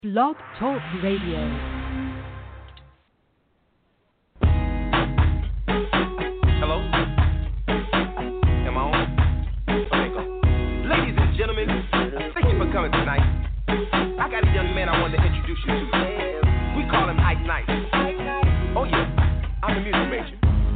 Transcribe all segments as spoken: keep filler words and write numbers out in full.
Blog Talk Radio. Hello? Am I on? Okay, go. Ladies and gentlemen, thank you for coming tonight. I got a young man I wanted to introduce you to. We call him Ike Knight. Oh yeah, I'm a music major.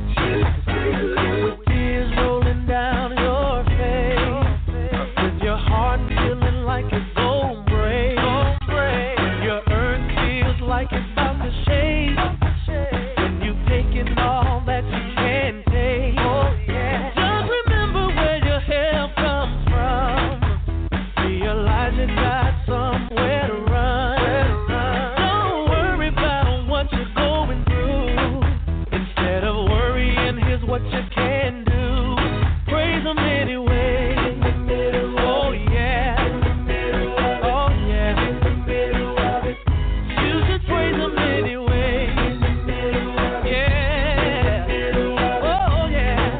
With tears rolling down your face, with your heart feeling like it's gon' break, when your earth feels like it's about to shake, when you've taken all that you can take. Just remember where your help comes from. Realize you got somewhere to run. Don't worry about what you're going through. Instead of worrying, here's what you can do. Praise Him anyway. Oh yeah. Oh yeah. You should praise Him anyway. Yeah. Oh yeah.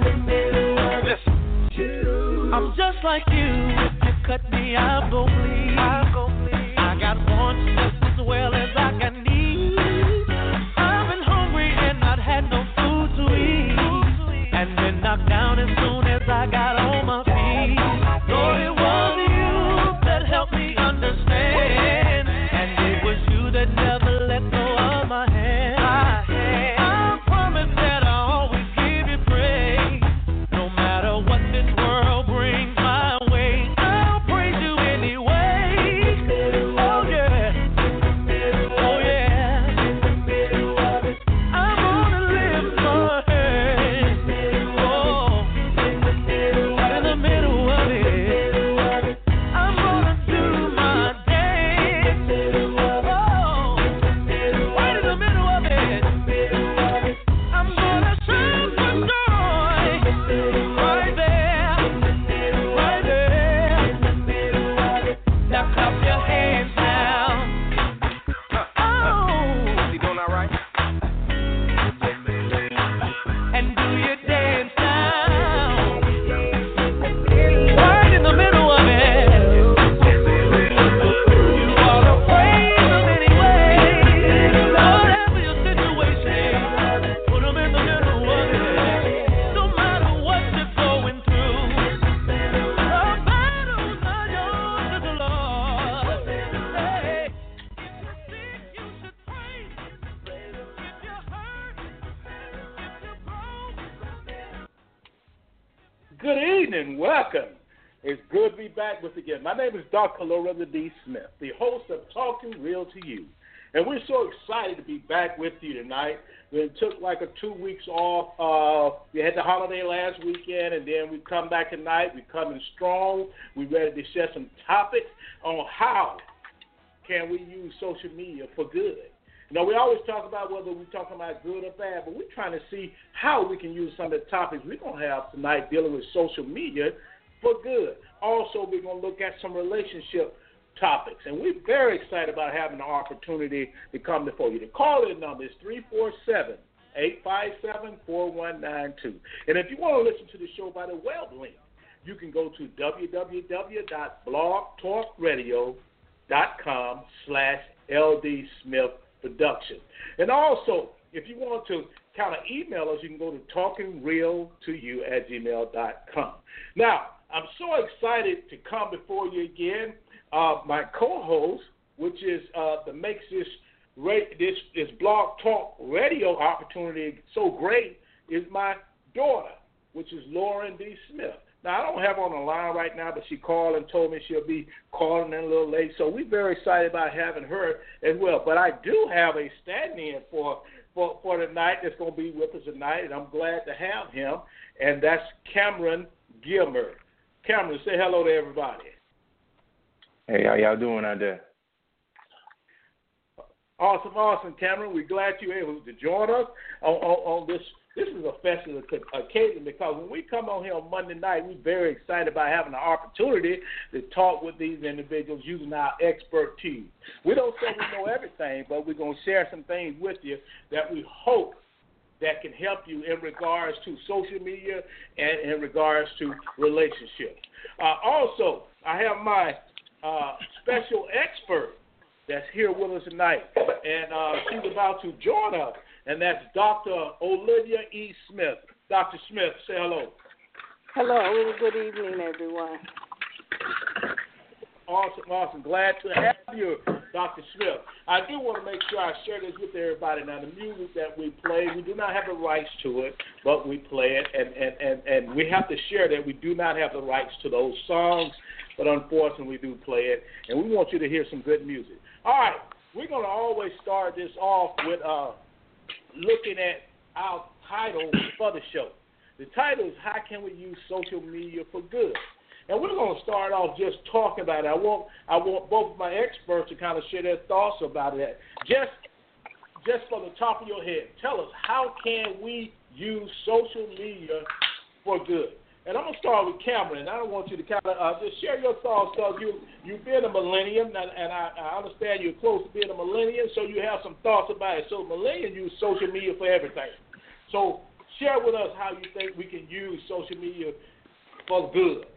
Listen. I'm just like you. If you cut me, I'm gon' bleed. I got wants just as well as I got needs. I've been hungry and not had no food to eat, and been knocked down as soon as I got on my feet. Lord, it was you that helped me understand, and it was you that never let go of my hand. I promise that I'll always give you praise, no matter what this world brings my way. I'll praise you anyway. Oh yeah. Oh yeah. I'm gonna lift my hands. Oh, right in the middle of it. I'm gonna do my dance. Oh, right in the middle of it. I'm gonna shout for joy. Right there. Right there. Now clap your hands now. Oh. Is he doing all right? And do your dance now. Right in the middle of it. You ought to praise Him anyway. Whatever your situation, put Him in the middle of it. No matter what you're going through, the battle's not yours, it's the Lord. Hey, you should praise Him. If you're hurt, if you're broke. Good evening, welcome. It's good to be back with you again. My name is Doctor Loretta D. Smith, the host of Talking Real to You. And we're so excited to be back with you tonight. We took like a two weeks off. Uh, we had the holiday last weekend, and then we come back tonight. We're coming strong. We're ready to share some topics on how can we use social media for good. You know, we always talk about whether we're talking about good or bad, but we're trying to see how we can use some of the topics we're going to have tonight dealing with social media for good. Also, we're going to look at some relationship topics, and we're very excited about having the opportunity to come before you. The call-in number is three four seven, eight five seven, four one nine two. And if you want to listen to the show by the web link, you can go to www.blogtalkradio.com slash LD Smith Production. And also, if you want to kind of email us, you can go to talkingrealtoyou at gmail dot com. Now, I'm so excited to come before you again. Uh, my co-host, which is uh, that makes this, ra- this this Blog Talk Radio opportunity so great, is my daughter, which is Lauren D. Smith. Now, I don't have her on the line right now, but she called and told me she'll be calling in a little late. So we're very excited about having her as well. But I do have a stand-in for, for, for tonight that's going to be with us tonight, and I'm glad to have him, and that's Cameron Gilmer. Cameron, say hello to everybody. Hey, how y'all doing out there? Awesome, awesome, Cameron. We're glad you're able to join us on, on, on this. This is a festive occasion because when we come on here on Monday night, we're very excited about having the opportunity to talk with these individuals using our expertise. We don't say we know everything, but we're going to share some things with you that we hope that can help you in regards to social media and in regards to relationships. Uh, also, I have my uh, special expert that's here with us tonight. And uh, she's about to join us, and that's Doctor Olivia E. Smith. Doctor Smith, say hello. Hello. Good evening, everyone. Awesome, awesome. Glad to have you, Doctor Smith. I do want to make sure I share this with everybody. Now, the music that we play, we do not have the rights to it, but we play it, and, and, and, and we have to share that we do not have the rights to those songs, but unfortunately we do play it, and we want you to hear some good music. All right, we're going to always start this off with uh, looking at our title for the show. The title is How Can We Use Social Media for Good? And we're going to start off just talking about it. I want I want both of my experts to kind of share their thoughts about it. Just just from the top of your head, tell us, how can we use social media for good? And I'm going to start with Cameron. I don't want you to kind of uh, just share your thoughts, because you, you've been a millennium, and, and I, I understand you're close to being a millennium, so you have some thoughts about it. So millennials use social media for everything. So share with us how you think we can use social media for good.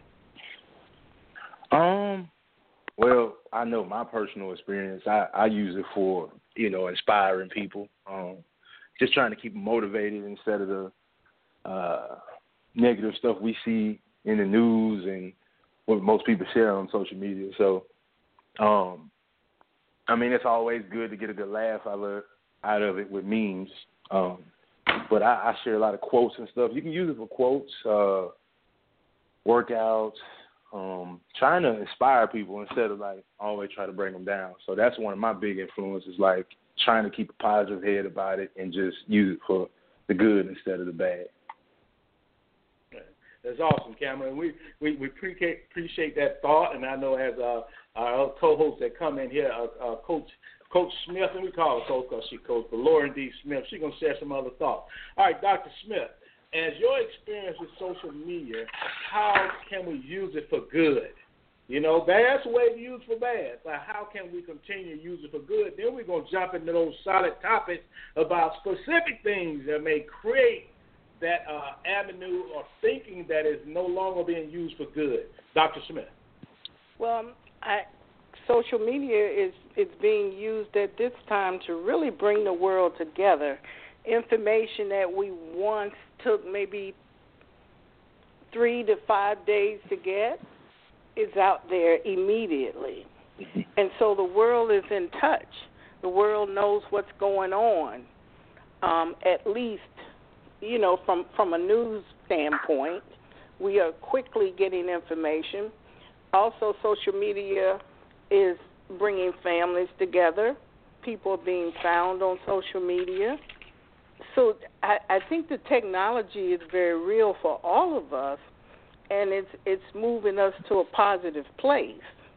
Um, well, I know my personal experience. I, I use it for, you know, inspiring people. Um, just trying to keep them motivated instead of the uh, negative stuff we see in the news and what most people share on social media. So, um, I mean, it's always good to get a good laugh out of, out of it with memes. Um, but I, I share a lot of quotes and stuff. You can use it for quotes, uh, workouts, Um, trying to inspire people instead of, like, always try to bring them down. So that's one of my big influences, like trying to keep a positive head about it and just use it for the good instead of the bad. That's awesome, Cameron. We we, we appreciate, appreciate that thought, and I know as uh, our co-hosts that come in here, uh, uh, Coach Coach Smith, and we call her Coach because she coached, but Lauren D. Smith, she's going to share some other thoughts. All right, Doctor Smith. As your experience with social media, how can we use it for good? You know, bad's the way to use for bad, but how can we continue to use it for good? Then we're going to jump into those solid topics about specific things that may create that uh, avenue of thinking that is no longer being used for good. Doctor Smith. Well, I, social media is, is being used at this time to really bring the world together. Information that we once took maybe three to five days to get is out there immediately. And so the world is in touch. The world knows what's going on, um, at least, you know, from, from a news standpoint. We are quickly getting information. Also, social media is bringing families together. People are being found on social media. So I, I think the technology is very real for all of us, and it's it's moving us to a positive place.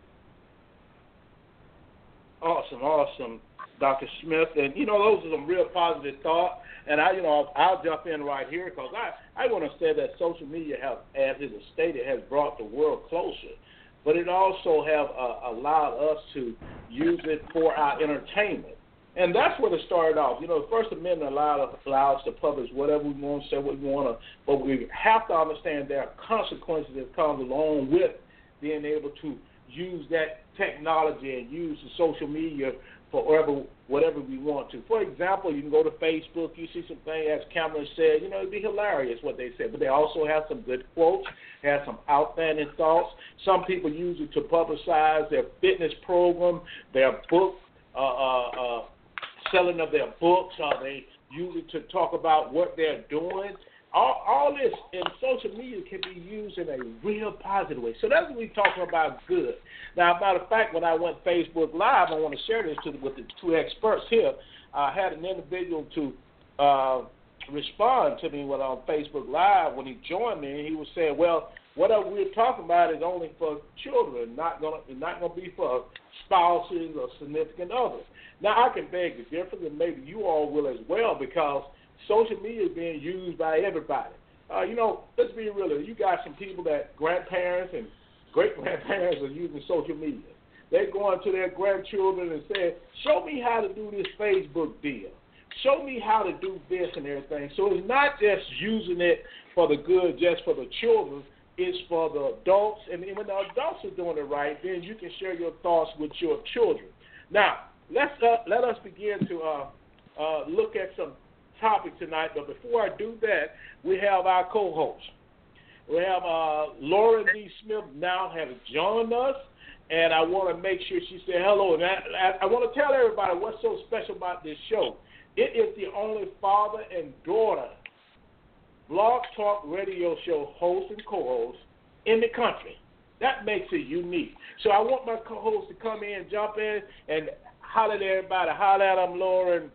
Awesome, awesome, Doctor Smith. And, you know, those are some real positive thoughts. And, I, you know, I'll jump in right here because I, I want to say that social media, have, as it is stated, has brought the world closer. But it also have uh, allowed us to use it for our entertainment. And that's where it started off. You know, the First Amendment allowed, allowed us to publish whatever we want, say what we want to, but we have to understand there are consequences that come along with being able to use that technology and use the social media for whatever, whatever we want to. For example, you can go to Facebook, you see some things, as Cameron said, you know, it'd be hilarious what they said, but they also have some good quotes, have some outstanding thoughts. Some people use it to publicize their fitness program, their book, uh, uh, uh, selling of their books, or they use it to talk about what they're doing. All, all this in social media can be used in a real positive way. So that's what we're talking about good. Now, matter of fact, when I went Facebook Live, I want to share this to, with the two experts here. I had an individual to uh, respond to me when on Facebook Live when he joined me, and he was saying, well, whatever we're talking about is only for children, not going to not going to be for spouses or significant others. Now, I can beg the difference, and maybe you all will as well, because social media is being used by everybody. Uh, you know, let's be real. You got some people that grandparents and great-grandparents are using social media. They're going to their grandchildren and saying, show me how to do this Facebook deal. Show me how to do this and everything. So it's not just using it for the good, just for the children. It's for the adults. And when the adults are doing it right, then you can share your thoughts with your children. Now, let's uh, let us begin to uh, uh, look at some topics tonight. But before I do that, we have our co-host. We have uh, Lauren D. Smith now has joined us, and I want to make sure she said hello. And I, I, I want to tell everybody what's so special about this show. It is the only father and daughter Blog Talk radio show host and co-host in the country. That makes it unique. So I want my co-host to come in, jump in, and holler at everybody. Holler at them, Lauren.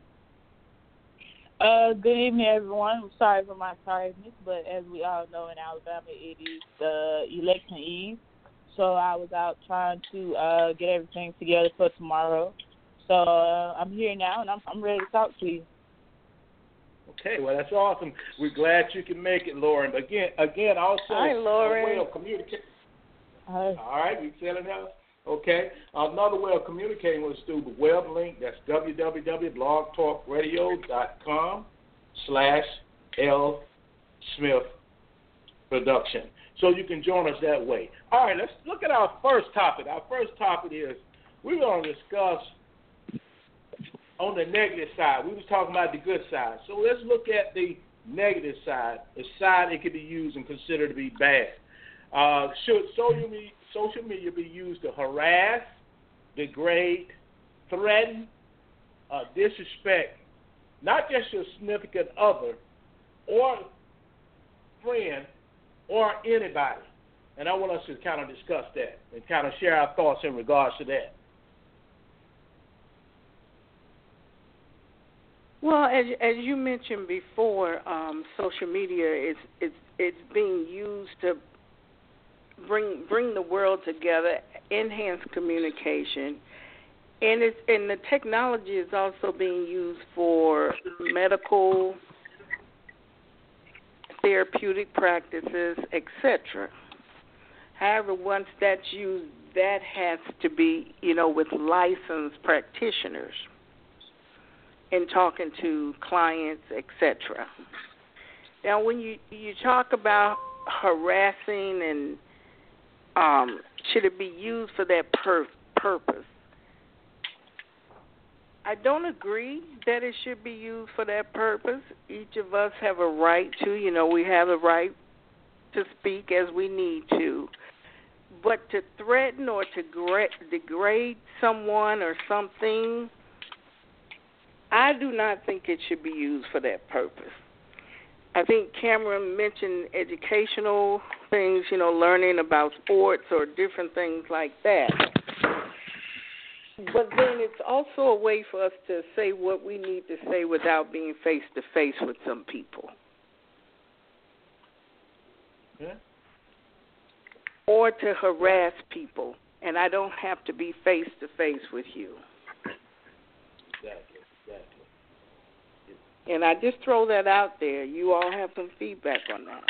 Uh, good evening, everyone. I'm sorry for my tiredness, but as we all know, in Alabama, it is uh, election eve. So I was out trying to uh, get everything together for tomorrow. So uh, I'm here now, and I'm, I'm ready to talk to you. Okay, well, that's awesome. We're glad you can make it, Lauren. But again, again, also, Hi, Lauren. a way of communicating. Hi. All right, you selling out? Okay. Another way of communicating with us through the web link. That's w w w dot blog talk radio dot com slash L Smith Production. So you can join us that way. All right, let's look at our first topic. Our first topic is we're going to discuss on the negative side. We was talking about the good side. So let's look at the negative side, the side it could be used and considered to be bad. Uh, should social media, social media be used to harass, degrade, threaten, uh, disrespect, not just your significant other or friend or anybody? And I want us to kind of discuss that and kind of share our thoughts in regards to that. Well, as as you mentioned before, um, social media is it's it's being used to bring bring the world together, enhance communication, and it's and the technology is also being used for medical, therapeutic practices, et cetera. However, once that's used, that has to be, you know, with licensed practitioners and talking to clients, et cetera. Now, when you you talk about harassing and um, should it be used for that pur- purpose, I don't agree that it should be used for that purpose. Each of us have a right to, you know, we have a right to speak as we need to. But to threaten or to gra- degrade someone or something, I do not think it should be used for that purpose. I think Cameron mentioned educational things, you know, learning about sports or different things like that. But then it's also a way for us to say what we need to say without being face-to-face with some people. Yeah. Or to harass people, and I don't have to be face-to-face with you. Exactly, exactly. And I just throw that out there. You all have some feedback on that.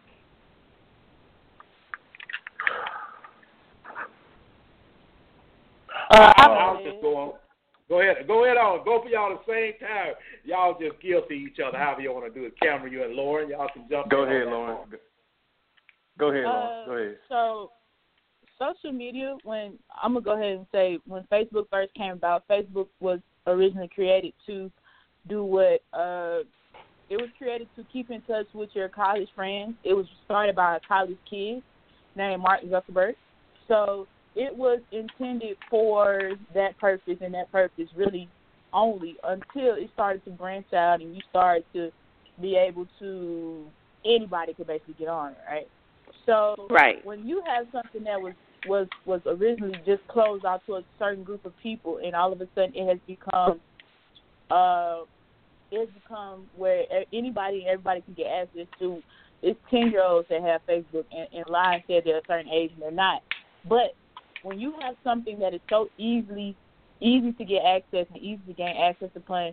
Uh, I'll just go on. Go ahead. Go ahead on. Both of y'all at the same time. Y'all just guilty each other, however you want to do it. Cameron, you and Lauren, y'all can jump Go in. ahead, on that Lauren. part. Go ahead, Uh, Lauren. Go ahead. So, social media, when I'm going to go ahead and say, when Facebook first came about, Facebook was originally created to do what, uh, it was created to keep in touch with your college friends. It was started by a college kid named Mark Zuckerberg. So, it was intended for that purpose and that purpose really only until it started to branch out and you started to be able to, anybody could basically get on it, right? So right. when you have something that was, was, was originally just closed out to a certain group of people and all of a sudden it has become uh, it has become where anybody and everybody can get access to, it's ten-year-olds that have Facebook and, and lie and say they're a certain age and they're not. But when you have something that is so easily easy to get access and easy to gain access upon,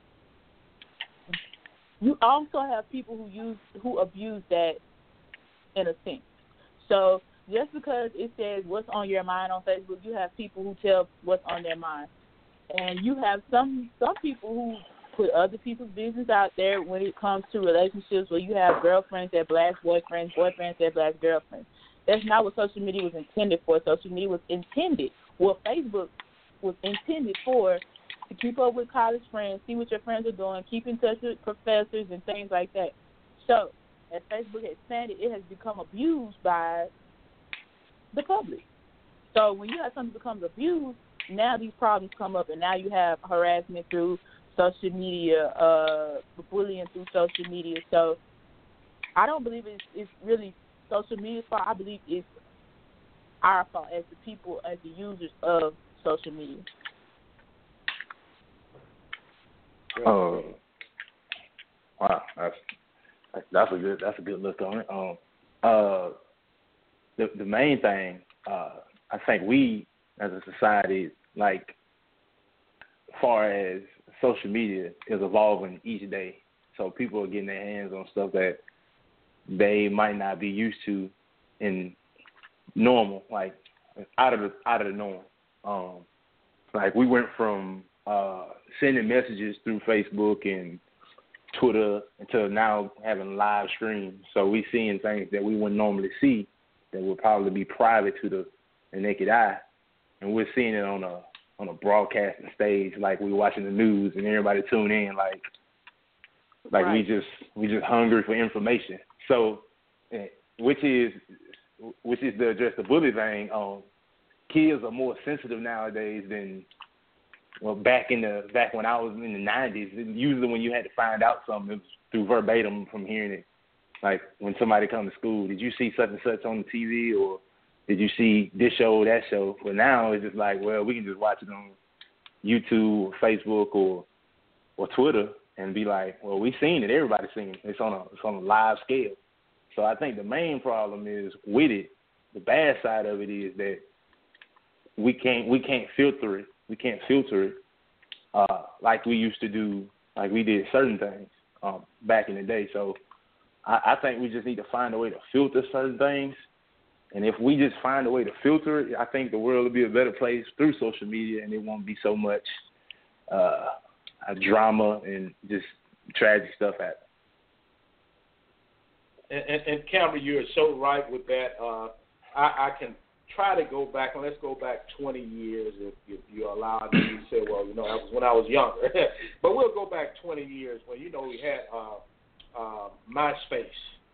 you also have people who use who abuse that in a sense. So just because it says what's on your mind on Facebook, you have people who tell what's on their mind. And you have some some people who put other people's business out there when it comes to relationships where you have girlfriends that blast boyfriends, boyfriends that blast girlfriends. That's not what social media was intended for. Social media was intended. Well, Facebook was intended for, to keep up with college friends, see what your friends are doing, keep in touch with professors and things like that. So, as Facebook has expanded, it has become abused by the public. So when you have something becomes abused, now these problems come up, and now you have harassment through social media, uh, bullying through social media. So I don't believe it's, it's really social media's fault. I believe it's our fault as the people, as the users of social media. Oh, wow, that's that's a good that's a good look on it. Um, uh, the the main thing, uh, I think we as a society, like, as far as social media is evolving each day, so people are getting their hands on stuff that they might not be used to in normal, like out of the out of the norm. Um, like we went from uh, sending messages through Facebook and Twitter until now having live streams. So we seeing things that we wouldn't normally see that would probably be private to the, the naked eye, and we're seeing it on a on a broadcasting stage, like we're watching the news and everybody tune in, like like right. we just we just hungry for information. So, which is which is to address the bully thing. Um, kids are more sensitive nowadays than well back in the back when I was in the nineties. Usually, when you had to find out something, it was through verbatim from hearing it. Like when somebody come to school, did you see such and such on the T V, or did you see this show or that show? But now it's just like, well, we can just watch it on YouTube or Facebook or or Twitter and be like, well, we seen it. Everybody's seen it. It's on a it's on a live scale. So I think the main problem is with it. The bad side of it is that we can't we can't filter it. We can't filter it uh, like we used to do, like we did certain things um, back in the day. So I, I think we just need to find a way to filter certain things. And if we just find a way to filter it, I think the world will be a better place through social media, and it won't be so much uh, a drama and just tragic stuff happening. And, and, and Cameron, you're so right with that. Uh, I, I can try to go back, and let's go back twenty years if, if you allow me to say, well, you know, that was when I was younger. But we'll go back twenty years when, you know, we had uh, uh, MySpace.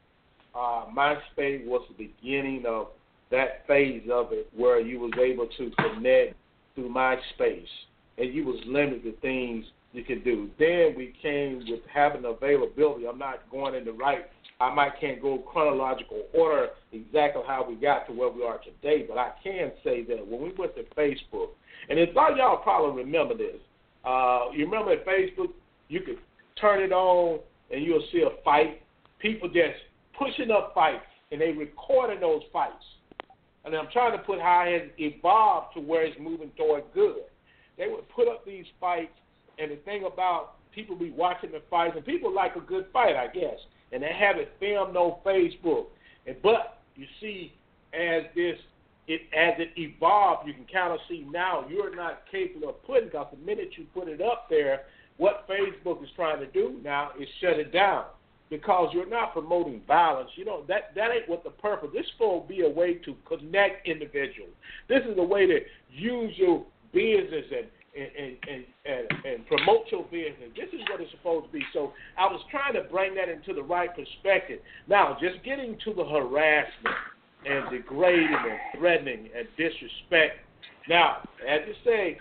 Uh, MySpace was the beginning of that phase of it where you was able to connect through MySpace, and you was limited to things you could do. Then we came with having availability. I'm not going in the right, I might can't go chronological order exactly how we got to where we are today, but I can say that when we went to Facebook, and a lot of y'all probably remember this. Uh, you remember at Facebook, you could turn it on and you'll see a fight. People just pushing up fights, and they recording those fights. And I'm trying to put how it has evolved to where it's moving toward good. They would put up these fights, and the thing about people be watching the fights, and people like a good fight, I guess, and they have it filmed on Facebook. And but you see, as this it as it evolved, you can kind of see now you're not capable of putting, because the minute you put it up there, what Facebook is trying to do now is shut it down, because you're not promoting violence. You know, that, that ain't what the purpose. This is supposed to be a way to connect individuals. This is a way to use your business and and, and, and, and promote your business. This is what it's supposed to be. So I was trying to bring that into the right perspective. Now, just getting to the harassment and degrading and threatening and disrespect. Now, as you say,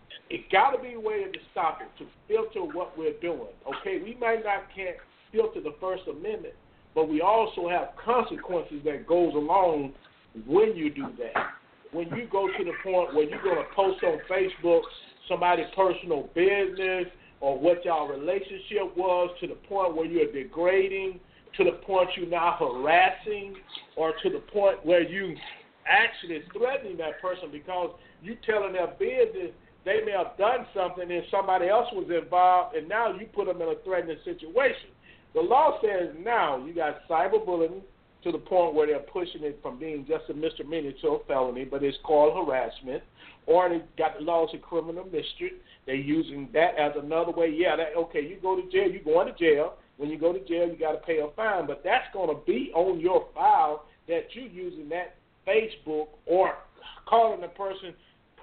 it got to be a way to stop it, to filter what we're doing. Okay, we might not can't filter the First Amendment, but we also have consequences that goes along when you do that. When you go to the point where you're going to post on Facebook somebody's personal business or what y'all relationship was, to the point where you're degrading, to the point you're now harassing, or to the point where you actually threatening that person because you telling their business they may have done something and somebody else was involved, and now you put them in a threatening situation. The law says now you got cyberbullying to the point where they're pushing it from being just a misdemeanor to a felony, but it's called harassment. Or they got the laws of criminal mischief. They're using that as another way. Yeah, that okay, you go to jail, you're going to jail. When you go to jail, you got to pay a fine. But that's going to be on your file that you're using that Facebook or calling the person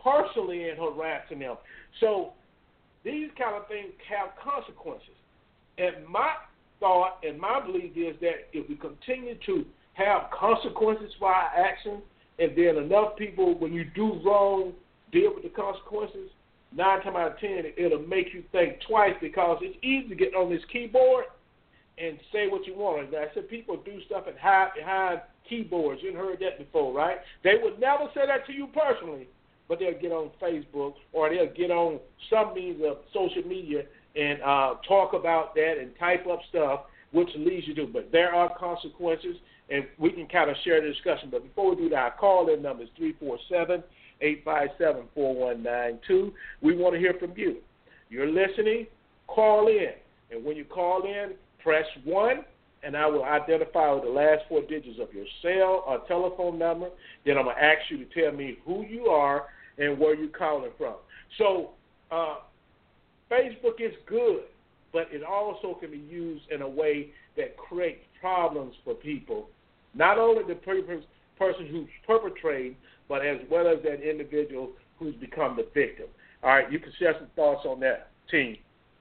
personally and harassing them. So these kind of things have consequences. And my thought and my belief is that if we continue to have consequences for our actions, and then enough people, when you do wrong, deal with the consequences, nine times out of ten, it'll make you think twice, because it's easy to get on this keyboard and say what you want. Now, I said people do stuff and hide behind keyboards. You've heard that before, right? They would never say that to you personally, but they'll get on Facebook or they'll get on some means of social media and uh, talk about that and type up stuff, which leads you to. But there are consequences, and we can kind of share the discussion. But before we do that, our call-in number is three four seven, eight five seven, four one nine two. We want to hear from you. You're listening, call in. And when you call in, press one, and I will identify with the last four digits of your cell or telephone number. Then I'm going to ask you to tell me who you are and where you're calling from. So uh, Facebook is good, but it also can be used in a way that creates problems for people, not only the per- person who's perpetrating, but as well as that individual who's become the victim. All right, you can share some thoughts on that, team.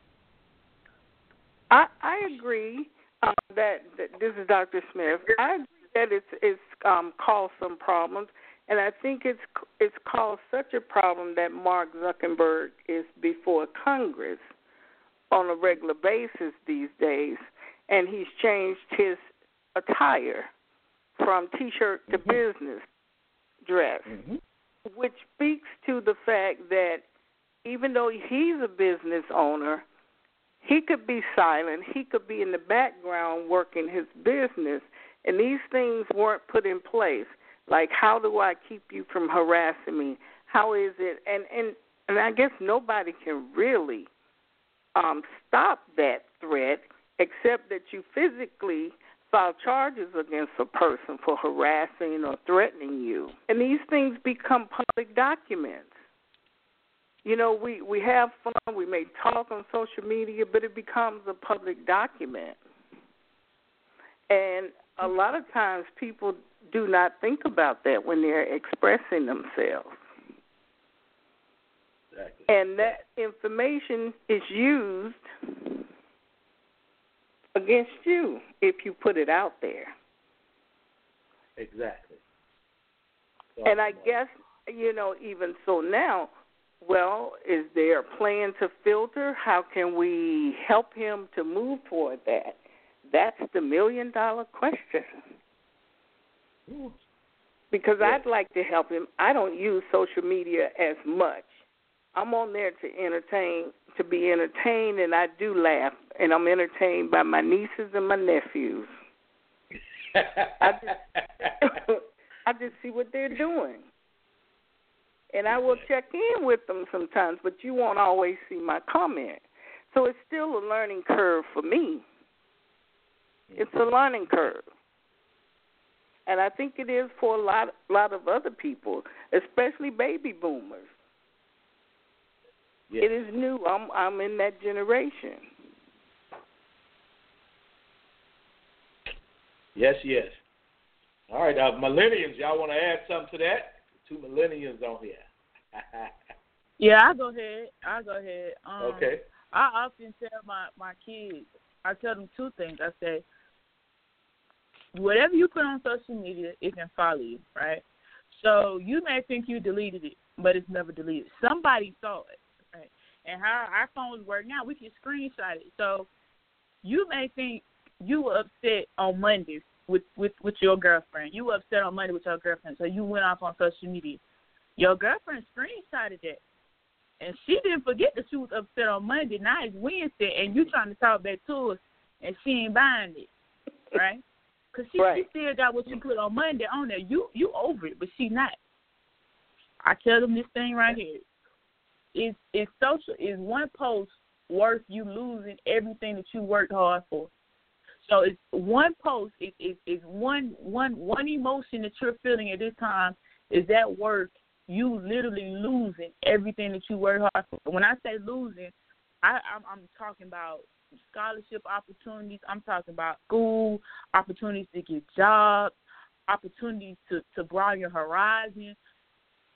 I, I agree um, that, that this is Doctor Smith. I agree that it's it's um, caused some problems, and I think it's it's caused such a problem that Mark Zuckerberg is before Congress on a regular basis these days, and he's changed his attire from T-shirt to mm-hmm. business dress, mm-hmm. which speaks to the fact that even though he's a business owner, he could be silent. He could be in the background working his business, and these things weren't put in place. Like, how do I keep you from harassing me? How is it? And and, and I guess nobody can really um, stop that threat except that you physically file charges against a person for harassing or threatening you. And these things become public documents. You know, we, we have fun, we may talk on social media, but it becomes a public document. And a lot of times people do not think about that when they're expressing themselves. Exactly. And that information is used against you if you put it out there. Exactly. So, and I guess, you know, even so now, well, is there a plan to filter? How can we help him to move toward that? That's the million-dollar question. Because yeah. I'd like to help him. I don't use social media as much. I'm on there to entertain, to be entertained, and I do laugh, and I'm entertained by my nieces and my nephews. I just, I just see what they're doing. And I will check in with them sometimes, but you won't always see my comment. So it's still a learning curve for me. It's a learning curve. And I think it is for a lot, lot of other people, especially baby boomers. Yes. It is new. I'm I'm in that generation. Yes, yes. All right, uh, millennials, y'all want to add something to that? Two millennials on here. Yeah, I'll go ahead. I'll go ahead. Um, okay. I often tell my, my kids, I tell them two things. I say, whatever you put on social media, it can follow you, right? So you may think you deleted it, but it's never deleted. Somebody saw it, right? And how our phones work now, we can screenshot it. So you may think you were upset on Monday with, with, with your girlfriend. You were upset on Monday with your girlfriend, so you went off on social media. Your girlfriend screenshotted that, and she didn't forget that she was upset on Monday. Now it's Wednesday, and you trying to talk back to her, and she ain't buying it, right? Because she, right. she still got what you put on Monday on there. You you over it, but she not. I tell them this thing right here. Is is social is one post worth you losing everything that you worked hard for? So it's one post is is, is one one one emotion that you're feeling at this time. Is that worth you literally losing everything that you worked hard for? When I say losing, I, I'm, I'm talking about scholarship opportunities. I'm talking about school opportunities to get jobs, opportunities to, to broaden your horizon.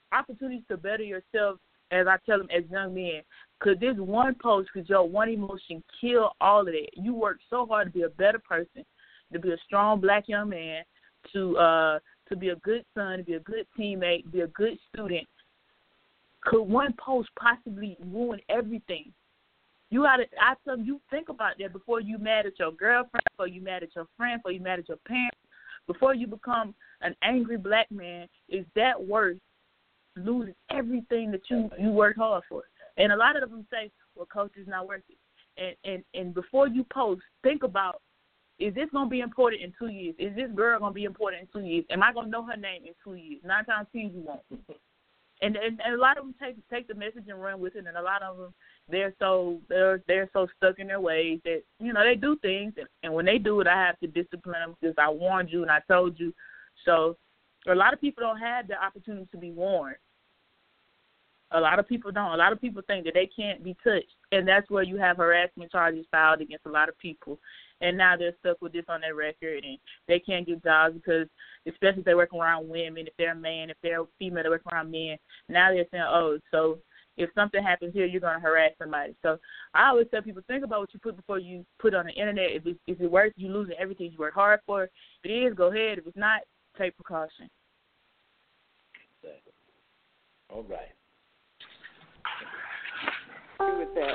opportunities to better yourself, as I tell them as young men. Could this one post, could your one emotion kill all of that? You worked so hard to be a better person, to be a strong black young man, to uh, to be a good son, to be a good teammate, to be a good student. Could one post possibly ruin everything? You gotta, I tell you, you think about that before you mad at your girlfriend, before you mad at your friend, before you mad at your parents, before you become an angry black man. Is that worth losing everything that you, you worked hard for? And a lot of them say, well, coach, is not worth it. And, and, and before you post, think about, is this going to be important in two years? Is this girl going to be important in two years? Am I going to know her name in two years? Nine times ten, you won't. And, and and a lot of them take take the message and run with it, and a lot of them they're so they're they're so stuck in their ways that you know they do things, and, and when they do it, I have to discipline them because I warned you and I told you. So a lot of people don't have the opportunity to be warned. A lot of people don't. A lot of people think that they can't be touched, and that's where you have harassment charges filed against a lot of people. And now they're stuck with this on their record, and they can't get jobs because, especially if they're working around women, if they're a man, if they're a female, they're working around men. Now they're saying, oh, so if something happens here, you're going to harass somebody. So I always tell people, think about what you put before you put on the internet. If, it, if it works, you're losing everything you work hard for. If it is, go ahead. If it's not, take precaution. Exactly. All right. Agree with that.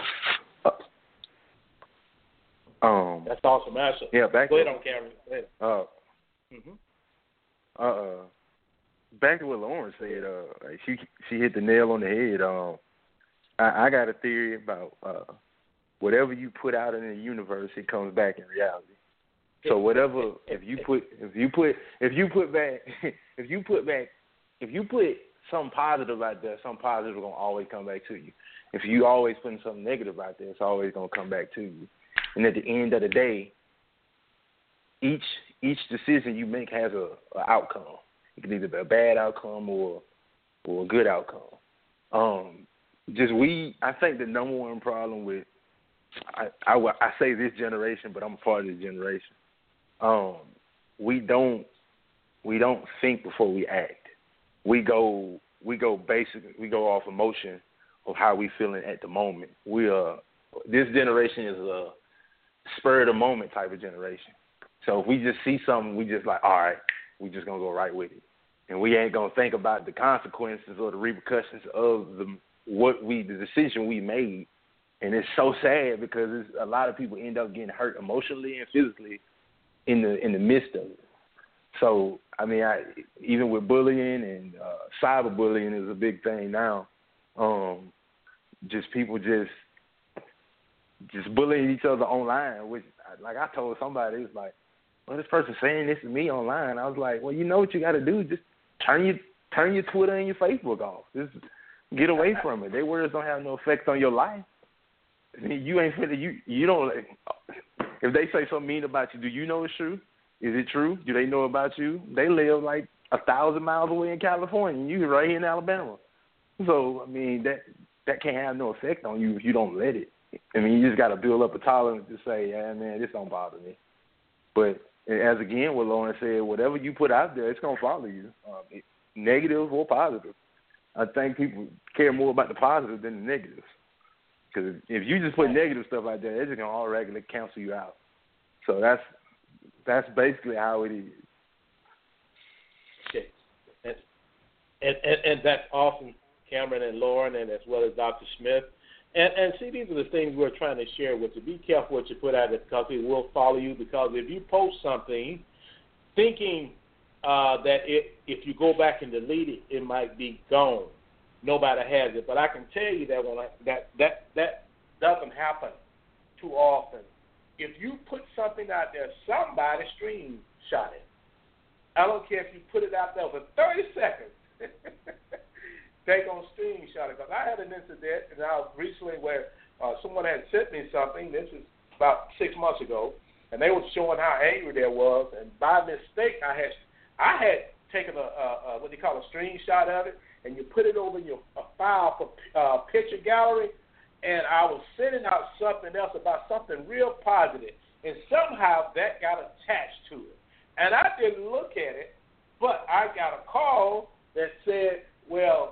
Um, That's awesome answer. Yeah, back Go to, ahead on camera. Go ahead. Uh, Mm-hmm. uh, back to what Lauren said. Uh, she she hit the nail on the head. Um, I, I got a theory about uh, whatever you put out in the universe, it comes back in reality. So whatever, if you put if you put if you put back if you put back if you put something positive out there, something positive is gonna always come back to you. If you always putting something negative out there, it's always gonna come back to you. And at the end of the day, each each decision you make has a, a outcome. It can either be a bad outcome or or a good outcome. Um, just we, I think the number one problem with, I, I, I say this generation, but I'm a part of this generation. Um, we don't we don't think before we act. We go we go basically we go off emotion of how we feeling at the moment. We are this generation is a spur of the moment type of generation. So if we just see something, we just like, all right, we just gonna go right with it, and we ain't gonna think about the consequences or the repercussions of the what we the decision we made. And it's so sad because it's, a lot of people end up getting hurt emotionally and physically in the in the midst of it. So I mean, I, even with bullying and uh, cyberbullying is a big thing now. Um, just people just just bullying each other online, which, like I told somebody, it was like, well, this person's saying this to me online. I was like, well, you know what you got to do? Just turn your turn your Twitter and your Facebook off. Just get away from it. Their words don't have no effect on your life. I mean, you ain't finna, you you don't. If they say something mean about you, do you know it's true? Is it true? Do they know about you? They live like a thousand miles away in California, and you right here in Alabama. So I mean, that that can't have no effect on you if you don't let it. I mean, you just got to build up a tolerance to say, yeah, man, this don't bother me. But as again, what Lauren said, whatever you put out there, it's gonna follow you, um, it, negative or positive. I think people care more about the positive than the negatives. Because if you just put negative stuff out there, it's just gonna all regularly cancel you out. So that's that's basically how it is. Okay, and and, and, and that's awesome, Cameron and Lauren, and as well as Doctor Smith. And, and see, these are the things we're trying to share with you. Be careful what you put out there because it will follow you. Because if you post something thinking uh, that it, if you go back and delete it, it might be gone. Nobody has it. But I can tell you that when I, that that that doesn't happen too often. If you put something out there, somebody screenshot it. I don't care if you put it out there for thirty seconds. They gonna screenshot it. Because I had an incident now recently where uh, someone had sent me something. This is about six months ago, and they were showing how angry they was. And by mistake, I had I had taken a, a, a what they call a screenshot of it, and you put it over in your a file for uh, picture gallery. And I was sending out something else about something real positive, and somehow that got attached to it. And I didn't look at it, but I got a call that said, well,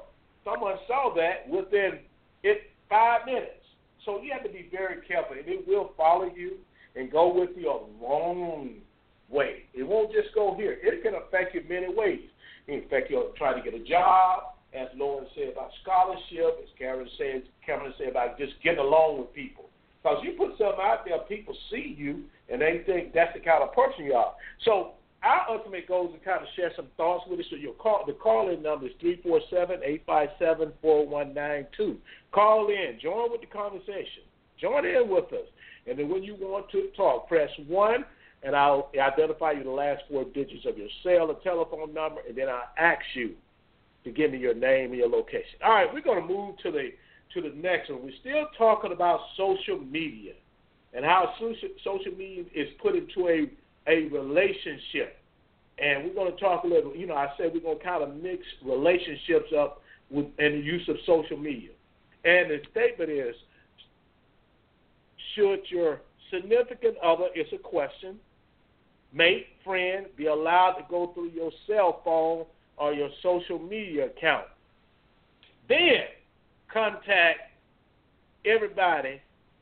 someone saw that within it five minutes. So you have to be very careful, and it will follow you and go with you a long way. It won't just go here. It can affect you in many ways. It can affect you trying to get a job, as Lauren said about scholarship, as Karen said, Karen said about just getting along with people. Because you put something out there, people see you, and they think that's the kind of person you are. So our ultimate goal is to kind of share some thoughts with us. So your call, the call-in number is three four seven, eight five seven, four one nine two. Call in. Join with the conversation. Join in with us. And then when you want to talk, press one, and I'll identify you the last four digits of your cell or telephone number, and then I'll ask you to give me your name and your location. All right, we're going to move to the to the next one. We're still talking about social media and how social, social media is put into a, a relationship. And we're going to talk a little, you know, I said we're going to kind of mix relationships up with and the use of social media. And the statement is, should your significant other, it's a question, mate, friend, be allowed to go through your cell phone or your social media account? Then contact everybody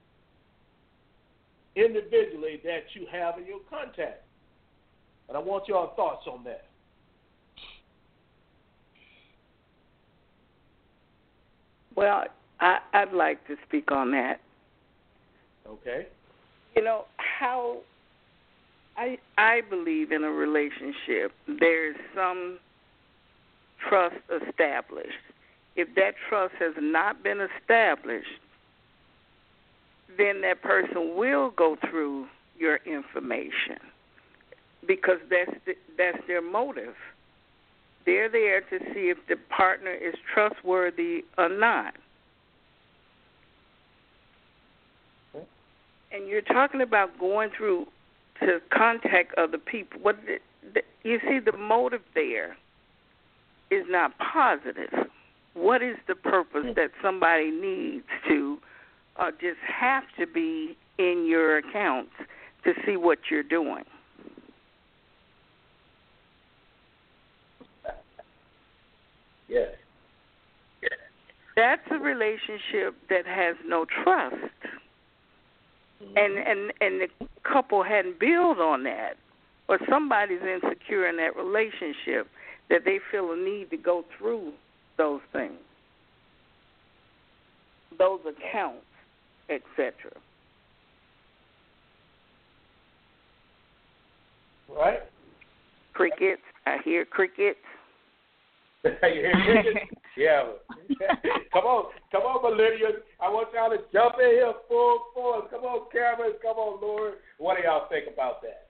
individually that you have in your contact. And I want your thoughts on that. Well, I, I'd like to speak on that. Okay. You know, how I I believe in a relationship, there's some trust established. If that trust has not been established, then that person will go through your information because that's the, that's their motive. They're there to see if the partner is trustworthy or not. And you're talking about going through to contact other people. What the, the, you see, the motive there is not positive. What is the purpose that somebody needs to or just have to be in your accounts to see what you're doing? Yes. That's a relationship that has no trust. Mm-hmm. And, and and the couple hadn't built on that, or somebody's insecure in that relationship that they feel a need to go through those things, those accounts, et cetera. Right? Crickets. I hear crickets. You hear crickets? Yeah. Come on. Come on, millennials. I want y'all to jump in here full force. Come on, cameras. Come on, Lord. What do y'all think about that?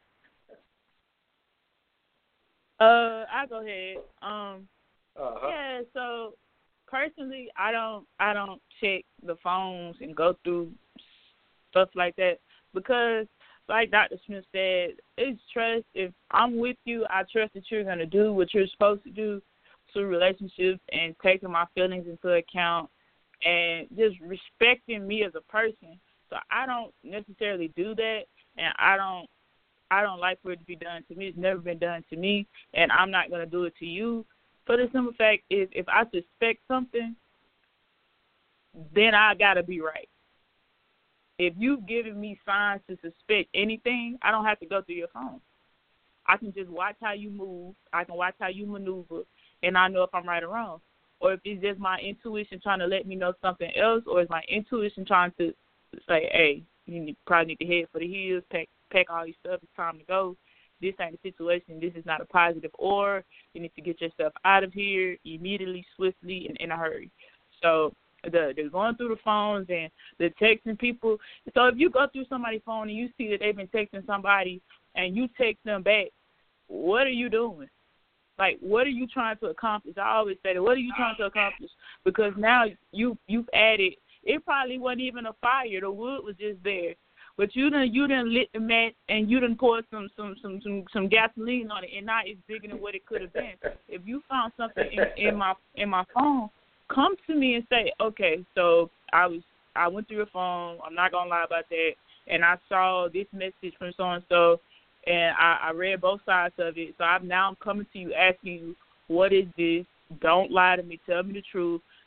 Uh, I'll go ahead. Um, uh-huh. Yeah, so personally, I don't I don't check the phones and go through stuff like that because, like Doctor Smith said, it's trust. If I'm with you, I trust that you're going to do what you're supposed to do to relationships and taking my feelings into account and just respecting me as a person. So I don't necessarily do that, and I don't I don't like for it to be done to me. It's never been done to me, and I'm not going to do it to you. For the simple fact is, if I suspect something, then I got to be right. If you've given me signs to suspect anything, I don't have to go through your phone. I can just watch how you move. I can watch how you maneuver, and I know if I'm right or wrong. Or if it's just my intuition trying to let me know something else, or is my intuition trying to say, hey, you need, probably need to head for the hills, pack, pack all your stuff, it's time to go. This ain't a situation. This is not a positive, or you need to get yourself out of here immediately, swiftly, and in a hurry. So the, the going through the phones and the texting people. So if you go through somebody's phone and you see that they've been texting somebody and you text them back, what are you doing? Like, what are you trying to accomplish? I always say that. What are you trying to accomplish? Because now you, you've added, it probably wasn't even a fire. The wood was just there. But you done you done lit the match and you done poured some some, some, some, some gasoline on it, and now it's bigger than what it could have been. If you found something in, in my in my phone, come to me and say, okay, so I was I went through your phone. I'm not gonna lie about that, and I saw this message from so and so, and I, I read both sides of it. So I'm now I'm coming to you asking you, what is this? Don't lie to me. Tell me the truth.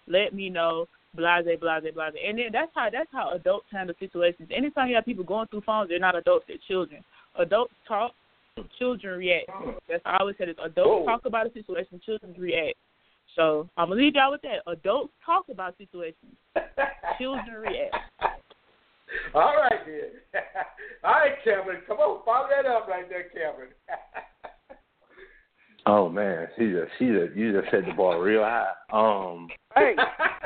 let me know, blase, blase, blase. And then that's how that's how adults handle situations. Anytime you have people going through phones, they're not adults, they're children. Adults talk, children react. That's how I always said it. Adults Whoa. talk about a situation, children react. So I'm going to leave y'all with that. Adults talk about situations, children react. All right, then. All right, Cameron. Come on, follow that up right there, Cameron. Oh man, she just she just you just set the bar real high. Um, Hey.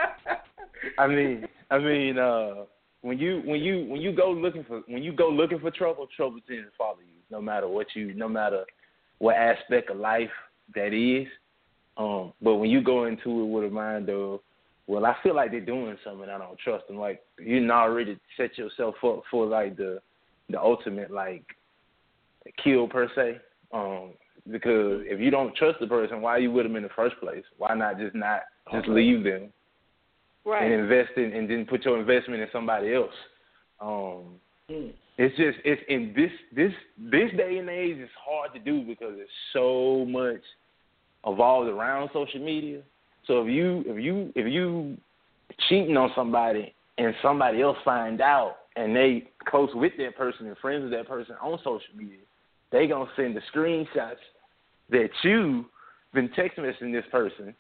I mean, I mean, uh, when you when you when you go looking for when you go looking for trouble, trouble tends to follow you, no matter what you, no matter what aspect of life that is. Um, but when you go into it with a mind of, well, I feel like they're doing something, I don't trust them. Like you not already set yourself up for like the the ultimate like kill per se. Um, because if you don't trust the person, why are you with them in the first place? Why not just not just leave them? Right. And invest in, and then put your investment in somebody else. Um, mm. It's just it's in this this this day and age. It's hard to do because there's so much evolved around social media. So if you if you if you cheating on somebody and somebody else find out and they close with that person and friends with that person on social media, they gonna send the screenshots that you been text messaging this person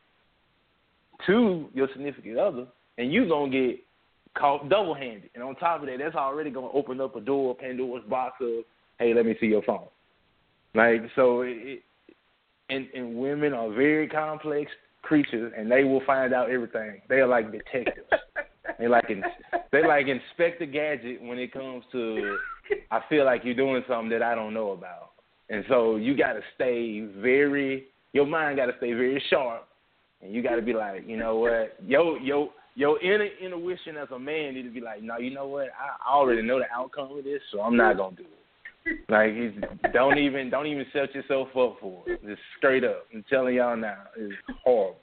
to your significant other, and you gonna get caught double-handed. And on top of that, that's already gonna open up a door, Pandora's box of, hey, let me see your phone. Like so, it, it, and and women are very complex creatures, and they will find out everything. They are like detectives. they like in, they like Inspector Gadget when it comes to, I feel like you're doing something that I don't know about. And so you got to stay very, your mind got to stay very sharp, and you got to be like, you know what, yo, yo, your inner intuition as a man need to be like, no, you know what, I, I already know the outcome of this, so I'm not gonna do it. Like, it's, don't even, don't even set yourself up for it. Just straight up. I'm telling y'all now, it's horrible.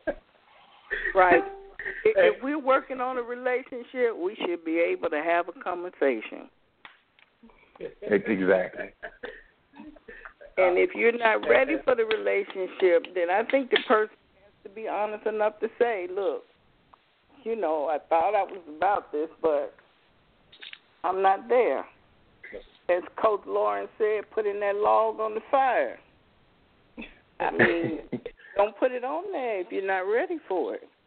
Right. If we're working on a relationship, we should be able to have a conversation. Exactly. And if you're not ready for the relationship, then I think the person has to be honest enough to say, look, you know, I thought I was about this, but I'm not there. As Coach Lawrence said, putting that log on the fire. I mean, don't put it on there if you're not ready for it.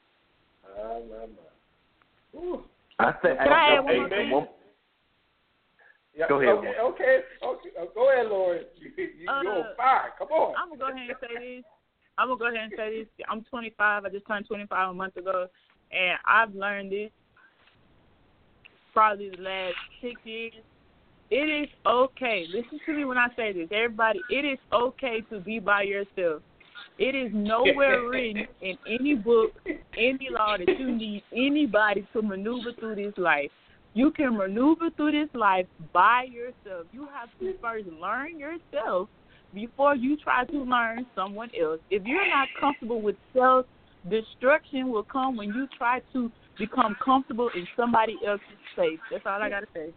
I think. Can I add one more I, thing? one, Yeah, go ahead. Okay, okay, okay. Uh, go ahead, Lawrence. You, you, Uh, you're on fire. Come on. I'm gonna go ahead and say this. I'm gonna go ahead and say this. I'm twenty-five. I just turned twenty-five a month ago, and I've learned this probably the last six years. It is okay. Listen to me when I say this, everybody. It is okay to be by yourself. It is nowhere written in any book, any law that you need anybody to maneuver through this life. You can maneuver through this life by yourself. You have to first learn yourself before you try to learn someone else. If you're not comfortable with self, destruction will come when you try to become comfortable in somebody else's space. That's all I got to say.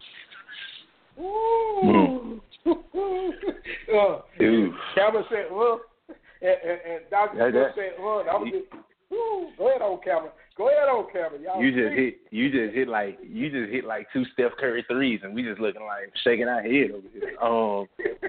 Ooh. uh, Dude. Cameron said, well, and, and, and Doctor Yeah, Smith that- said, well, that was it. Ooh, go ahead on, Cameron. Go ahead on, Cameron. Y'all You just free. hit. You just hit like. You just hit like two Steph Curry threes, and we just looking like shaking our head over here. Um,